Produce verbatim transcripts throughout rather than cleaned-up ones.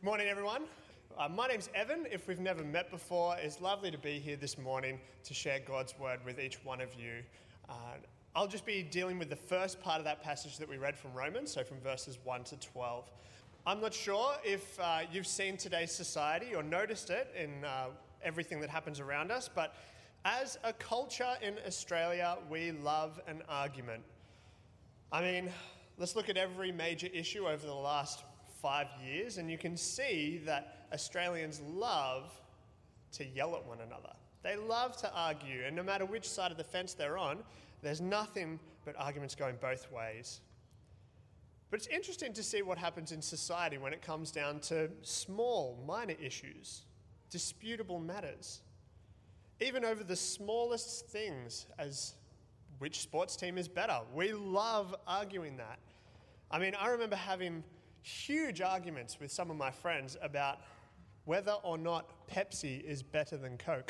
Morning, everyone. Uh, my name's Evan. If we've never met before, it's lovely to be here this morning to share God's word with each one of you. Uh, I'll just be dealing with the first part of that passage that we read from Romans, so from verses one to twelve. I'm not sure if uh, you've seen today's society or noticed it in uh, everything that happens around us, but as a culture in Australia, we love an argument. I mean, let's look at every major issue over the last five years, and you can see that Australians love to yell at one another. They love to argue, and no matter which side of the fence they're on, there's nothing but arguments going both ways. But it's interesting to see what happens in society when it comes down to small, minor issues, disputable matters. Even over the smallest things, as which sports team is better. We love arguing that. I mean, I remember having huge arguments with some of my friends about whether or not Pepsi is better than Coke.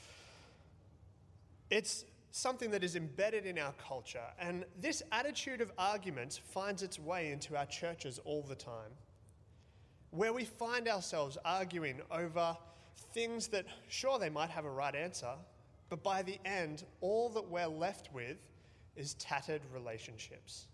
It's something that is embedded in our culture, and this attitude of arguments finds its way into our churches all the time, where we find ourselves arguing over things that, sure, they might have a right answer, but by the end, all that we're left with is tattered relationships.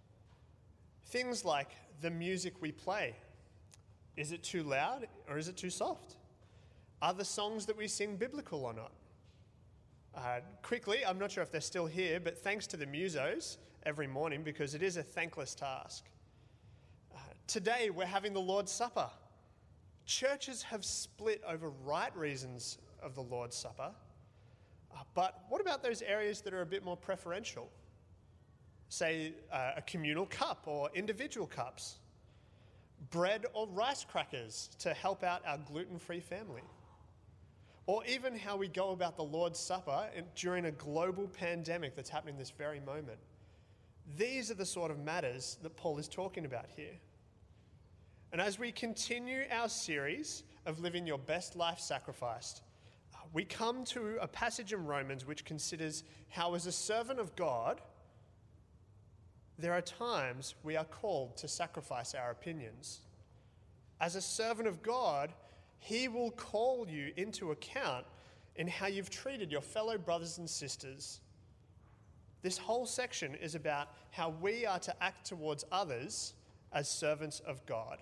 Things like the music we play. Is it too loud or is it too soft? Are the songs that we sing biblical or not? Uh, quickly, I'm not sure if they're still here, but thanks to the musos every morning, because it is a thankless task. Uh, today, we're having the Lord's Supper. Churches have split over right reasons of the Lord's Supper, uh, but what about those areas that are a bit more preferential? Say uh, a communal cup or individual cups, bread or rice crackers to help out our gluten-free family, or even how we go about the Lord's Supper during a global pandemic that's happening this very moment. These are the sort of matters that Paul is talking about here. And as we continue our series of living your best life sacrificed, we come to a passage in Romans which considers how, as a servant of God, there are times we are called to sacrifice our opinions. As a servant of God, He will call you into account in how you've treated your fellow brothers and sisters. This whole section is about how we are to act towards others as servants of God.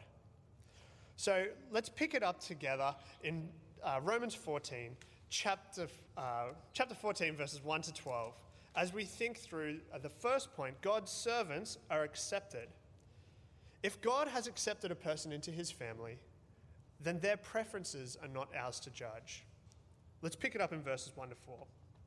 So let's pick it up together in uh, Romans fourteen, chapter, uh, chapter fourteen, verses one to twelve. As we think through the first point, God's servants are accepted. If God has accepted a person into his family, then their preferences are not ours to judge. Let's pick it up in verses one to four.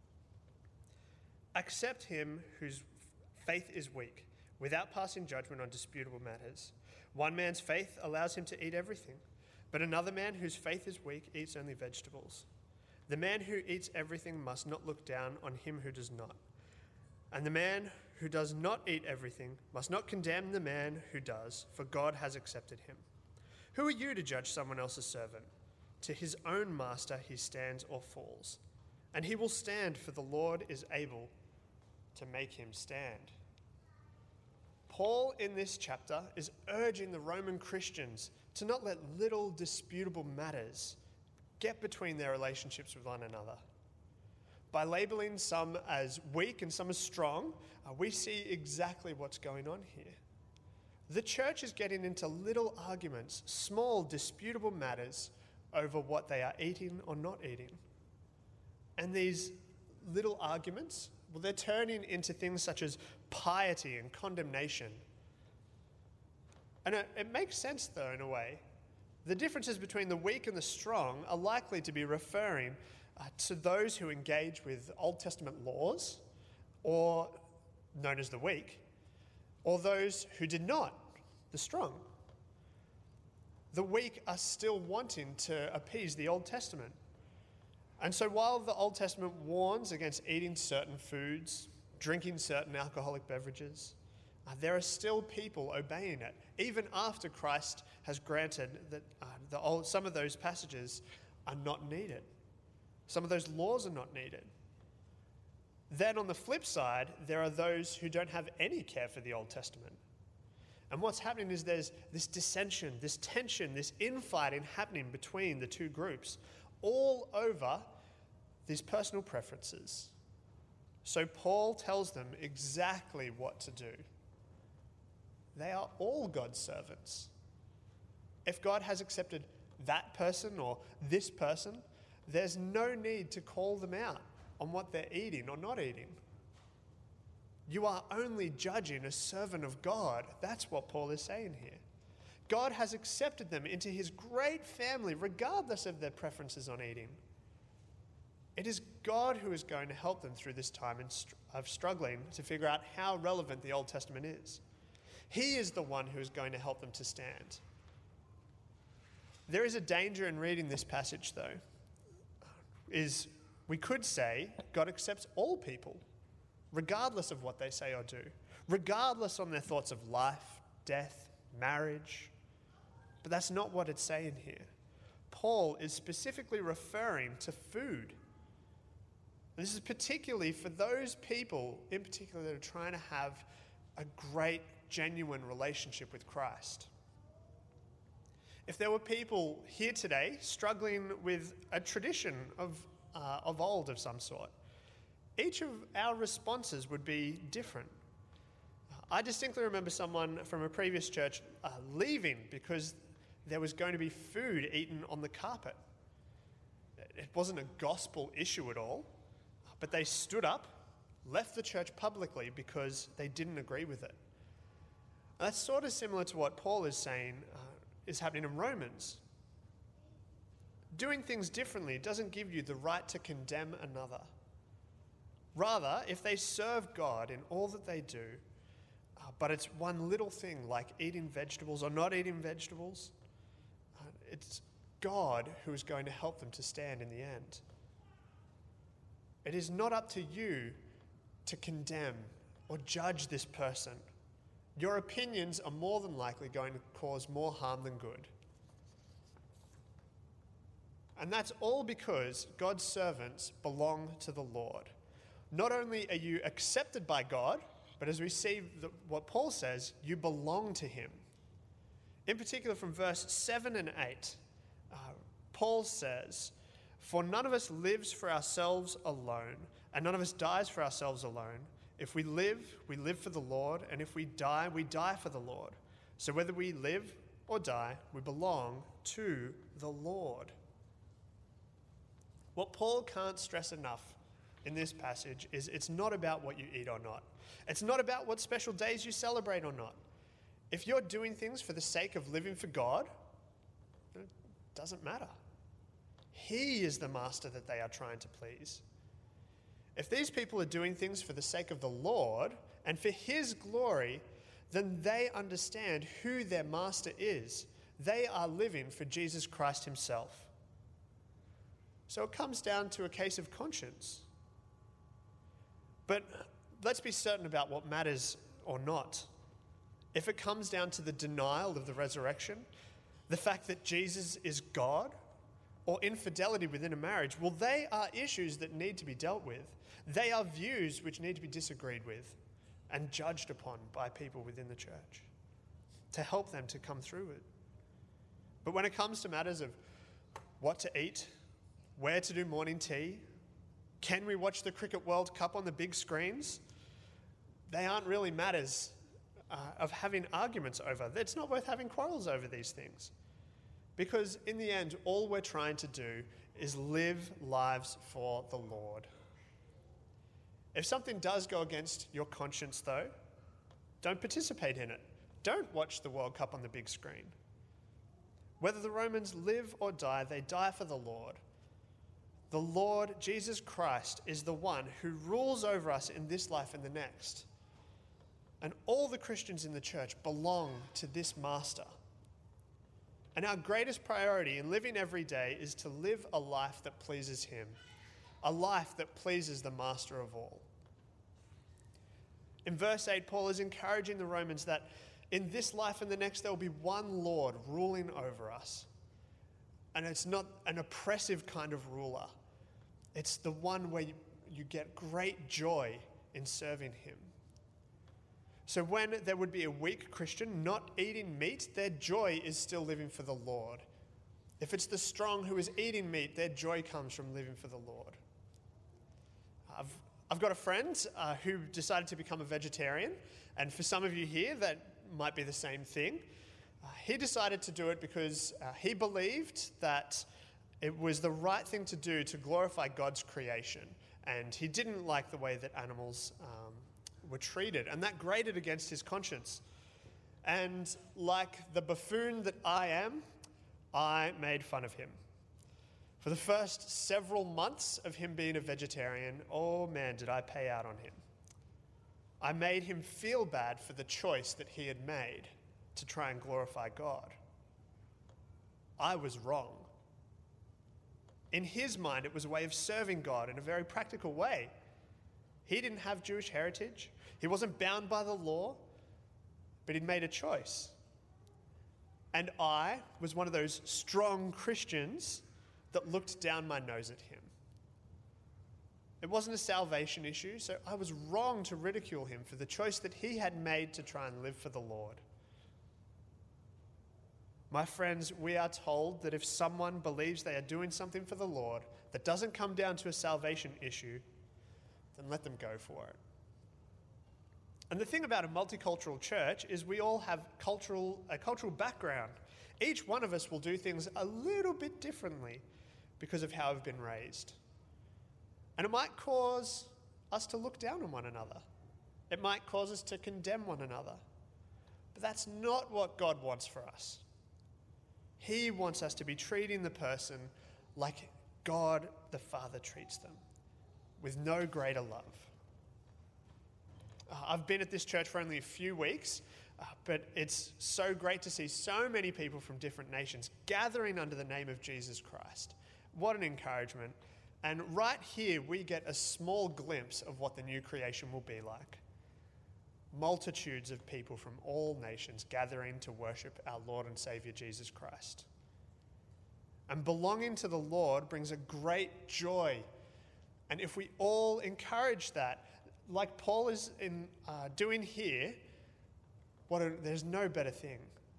Accept him whose faith is weak, without passing judgment on disputable matters. One man's faith allows him to eat everything, but another man whose faith is weak eats only vegetables. The man who eats everything must not look down on him who does not. And the man who does not eat everything must not condemn the man who does, for God has accepted him. Who are you to judge someone else's servant? To his own master he stands or falls, and he will stand, for the Lord is able to make him stand. Paul, in this chapter, is urging the Roman Christians to not let little disputable matters get between their relationships with one another. By labeling some as weak and some as strong, uh, we see exactly what's going on here. The church is getting into little arguments, small disputable matters over what they are eating or not eating. And these little arguments, well, they're turning into things such as piety and condemnation. And it, it makes sense, though, in a way. The differences between the weak and the strong are likely to be referring uh, to those who engage with Old Testament laws, or known as the weak, or those who did not, the strong. The weak are still wanting to appease the Old Testament. And so while the Old Testament warns against eating certain foods, drinking certain alcoholic beverages, Uh, there are still people obeying it, even after Christ has granted that uh, the old, some of those passages are not needed. Some of those laws are not needed. Then on the flip side, there are those who don't have any care for the Old Testament. And what's happening is there's this dissension, this tension, this infighting happening between the two groups, all over these personal preferences. So Paul tells them exactly what to do. They are all God's servants. If God has accepted that person or this person, there's no need to call them out on what they're eating or not eating. You are only judging a servant of God. That's what Paul is saying here. God has accepted them into his great family, regardless of their preferences on eating. It is God who is going to help them through this time of struggling to figure out how relevant the Old Testament is. He is the one who is going to help them to stand. There is a danger in reading this passage, though, is we could say God accepts all people, regardless of what they say or do, regardless on their thoughts of life, death, marriage. But that's not what it's saying here. Paul is specifically referring to food. This is particularly for those people, in particular, that are trying to have a great, genuine relationship with Christ. If there were people here today struggling with a tradition of, uh, of old of some sort, each of our responses would be different. I distinctly remember someone from a previous church uh, leaving because there was going to be food eaten on the carpet. It wasn't a gospel issue at all, but they stood up, left the church publicly because they didn't agree with it. And that's sort of similar to what Paul is saying uh, is happening in Romans. Doing things differently doesn't give you the right to condemn another. Rather, if they serve God in all that they do, uh, but it's one little thing like eating vegetables or not eating vegetables, uh, it's God who is going to help them to stand in the end. It is not up to you to condemn or judge this person. Your opinions are more than likely going to cause more harm than good. And that's all because God's servants belong to the Lord. Not only are you accepted by God, but as we see the, what Paul says, you belong to him. In particular, from verse seven and eight, uh, Paul says, "For none of us lives for ourselves alone, and none of us dies for ourselves alone. If we live, we live for the Lord, and if we die, we die for the Lord. So whether we live or die, we belong to the Lord." What Paul can't stress enough in this passage is it's not about what you eat or not. It's not about what special days you celebrate or not. If you're doing things for the sake of living for God, it doesn't matter. He is the master that they are trying to please. If these people are doing things for the sake of the Lord and for his glory, then they understand who their master is. They are living for Jesus Christ himself. So it comes down to a case of conscience. But let's be certain about what matters or not. If it comes down to the denial of the resurrection, the fact that Jesus is God, or infidelity within a marriage, well, they are issues that need to be dealt with. They are views which need to be disagreed with and judged upon by people within the church to help them to come through it. But when it comes to matters of what to eat, where to do morning tea, can we watch the Cricket World Cup on the big screens? They aren't really matters uh, of having arguments over. It's not worth having quarrels over these things. Because in the end, all we're trying to do is live lives for the Lord. If something does go against your conscience, though, don't participate in it. Don't watch the World Cup on the big screen. Whether the Romans live or die, they die for the Lord. The Lord, Jesus Christ, is the one who rules over us in this life and the next. And all the Christians in the church belong to this master. And our greatest priority in living every day is to live a life that pleases him, a life that pleases the master of all. In verse eight, Paul is encouraging the Romans that in this life and the next, there will be one Lord ruling over us. And it's not an oppressive kind of ruler. It's the one where you, you get great joy in serving him. So when there would be a weak Christian not eating meat, their joy is still living for the Lord. If it's the strong who is eating meat, their joy comes from living for the Lord. I've, I've got a friend uh, who decided to become a vegetarian, and for some of you here, that might be the same thing. Uh, he decided to do it because uh, he believed that it was the right thing to do to glorify God's creation, and he didn't like the way that animals um, were treated, and that grated against his conscience. And like the buffoon that I am, I made fun of him. For the first several months of him being a vegetarian, oh man, did I pay out on him. I made him feel bad for the choice that he had made to try and glorify God. I was wrong. In his mind, it was a way of serving God in a very practical way. He didn't have Jewish heritage. He wasn't bound by the law, but he'd made a choice. And I was one of those strong Christians that looked down my nose at him. It wasn't a salvation issue, so I was wrong to ridicule him for the choice that he had made to try and live for the Lord. My friends, we are told that if someone believes they are doing something for the Lord that doesn't come down to a salvation issue, then let them go for it. And the thing about a multicultural church is we all have cultural a cultural background. Each one of us will do things a little bit differently because of how we've been raised. And it might cause us to look down on one another. It might cause us to condemn one another. But that's not what God wants for us. He wants us to be treating the person like God the Father treats them, with no greater love. Uh, I've been at this church for only a few weeks, uh, but it's so great to see so many people from different nations gathering under the name of Jesus Christ. What an encouragement. And right here, we get a small glimpse of what the new creation will be like. Multitudes of people from all nations gathering to worship our Lord and Saviour Jesus Christ. And belonging to the Lord brings a great joy. And if we all encourage that, like Paul is in, uh, doing here, what a, there's no better thing.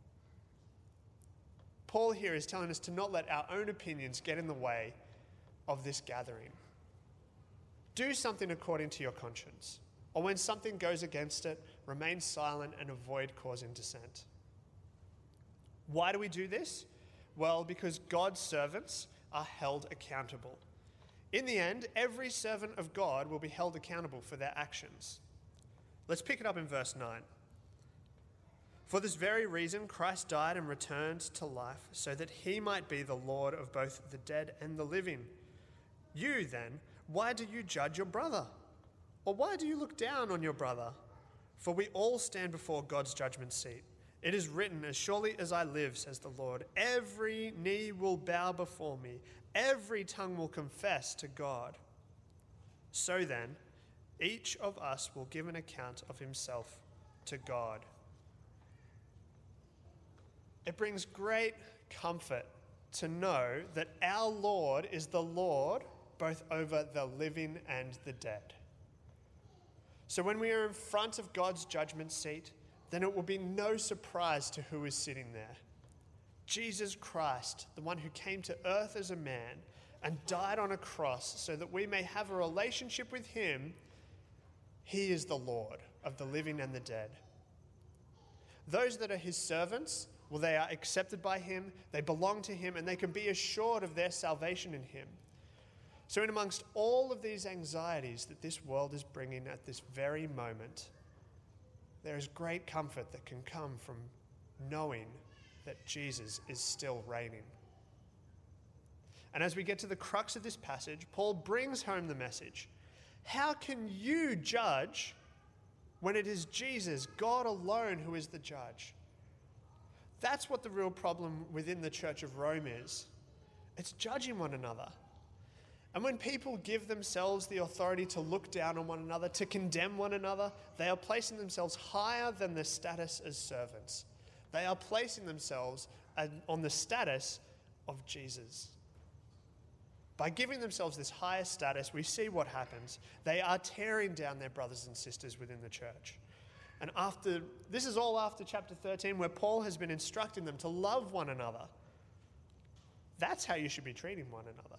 Paul here is telling us to not let our own opinions get in the way of this gathering. Do something according to your conscience, or when something goes against it, remain silent and avoid causing dissent. Why do we do this? Well, because God's servants are held accountable. In the end, every servant of God will be held accountable for their actions. Let's pick it up in verse nine. For this very reason, Christ died and returned to life, so that he might be the Lord of both the dead and the living. You, then, why do you judge your brother? Or why do you look down on your brother? For we all stand before God's judgment seat. It is written, as surely as I live, says the Lord, every knee will bow before me, every tongue will confess to God. So then, each of us will give an account of himself to God. It brings great comfort to know that our Lord is the Lord both over the living and the dead. So when we are in front of God's judgment seat, then it will be no surprise to who is sitting there. Jesus Christ, the one who came to earth as a man and died on a cross so that we may have a relationship with him, he is the Lord of the living and the dead. Those that are his servants, well, they are accepted by him, they belong to him, and they can be assured of their salvation in him. So in amongst all of these anxieties that this world is bringing at this very moment, there is great comfort that can come from knowing that Jesus is still reigning. And as we get to the crux of this passage, Paul brings home the message. How can you judge when it is Jesus, God alone, who is the judge? That's what the real problem within the Church of Rome is. It's judging one another. And when people give themselves the authority to look down on one another, to condemn one another, they are placing themselves higher than their status as servants. They are placing themselves on the status of Jesus. By giving themselves this higher status, we see what happens. They are tearing down their brothers and sisters within the church. And after this is all after chapter thirteen, where Paul has been instructing them to love one another. That's how you should be treating one another.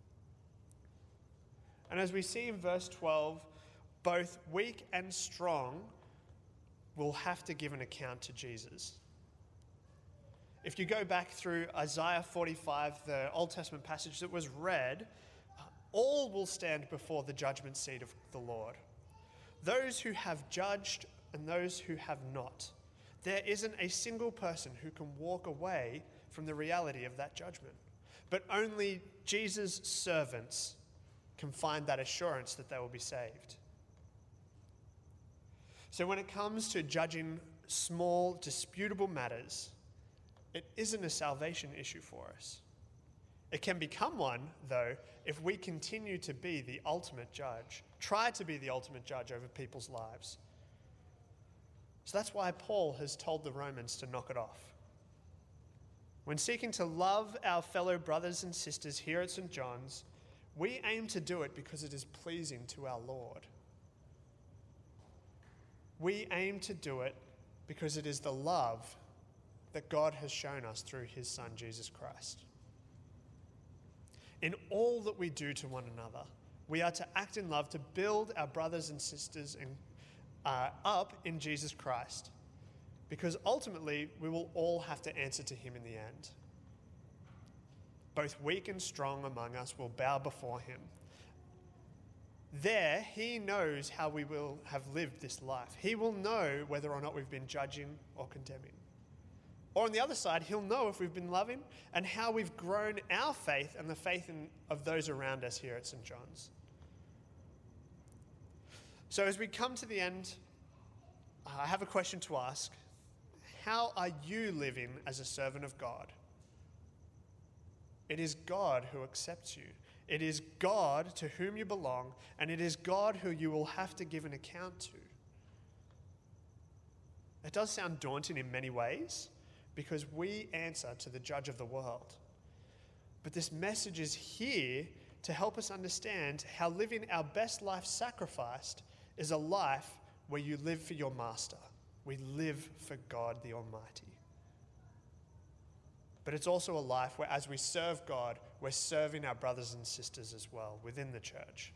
And as we see in verse twelve, both weak and strong will have to give an account to Jesus. If you go back through Isaiah forty-five, the Old Testament passage that was read, all will stand before the judgment seat of the Lord. Those who have judged and those who have not. There isn't a single person who can walk away from the reality of that judgment. But only Jesus' servants can find that assurance that they will be saved. So when it comes to judging small, disputable matters, it isn't a salvation issue for us. It can become one, though, if we continue to be the ultimate judge, try to be the ultimate judge over people's lives. So that's why Paul has told the Romans to knock it off. When seeking to love our fellow brothers and sisters here at Saint John's, we aim to do it because it is pleasing to our Lord. We aim to do it because it is the love that God has shown us through his Son, Jesus Christ. In all that we do to one another, we are to act in love to build our brothers and sisters in, uh, up in Jesus Christ, because ultimately we will all have to answer to him in the end. Both weak and strong among us will bow before him. There, he knows how we will have lived this life. He will know whether or not we've been judging or condemning. Or on the other side, he'll know if we've been loving and how we've grown our faith and the faith in, of those around us here at Saint John's. So as we come to the end, I have a question to ask. How are you living as a servant of God? It is God who accepts you. It is God to whom you belong, and it is God who you will have to give an account to. It does sound daunting in many ways, because we answer to the judge of the world. But this message is here to help us understand how living our best life sacrificed is a life where you live for your master. We live for God the Almighty. But it's also a life where as we serve God, we're serving our brothers and sisters as well within the church.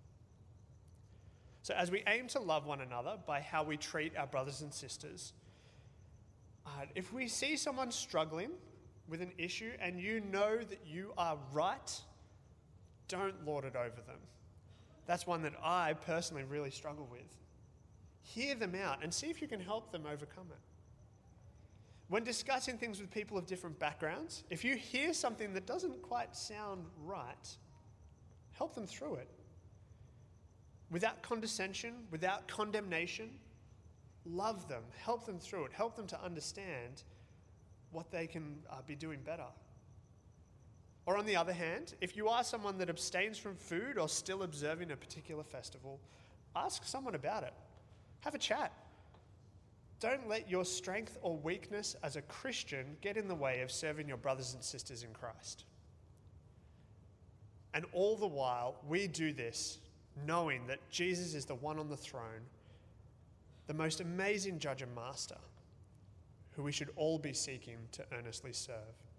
So as we aim to love one another by how we treat our brothers and sisters, uh, if we see someone struggling with an issue and you know that you are right, don't lord it over them. That's one that I personally really struggle with. Hear them out and see if you can help them overcome it. When discussing things with people of different backgrounds, if you hear something that doesn't quite sound right, help them through it. Without condescension, without condemnation, love them, help them through it, help them to understand what they can uh, be doing better. Or on the other hand, if you are someone that abstains from food or still observing a particular festival, ask someone about it. Have a chat. Don't let your strength or weakness as a Christian get in the way of serving your brothers and sisters in Christ. And all the while, we do this knowing that Jesus is the one on the throne, the most amazing judge and master, who we should all be seeking to earnestly serve.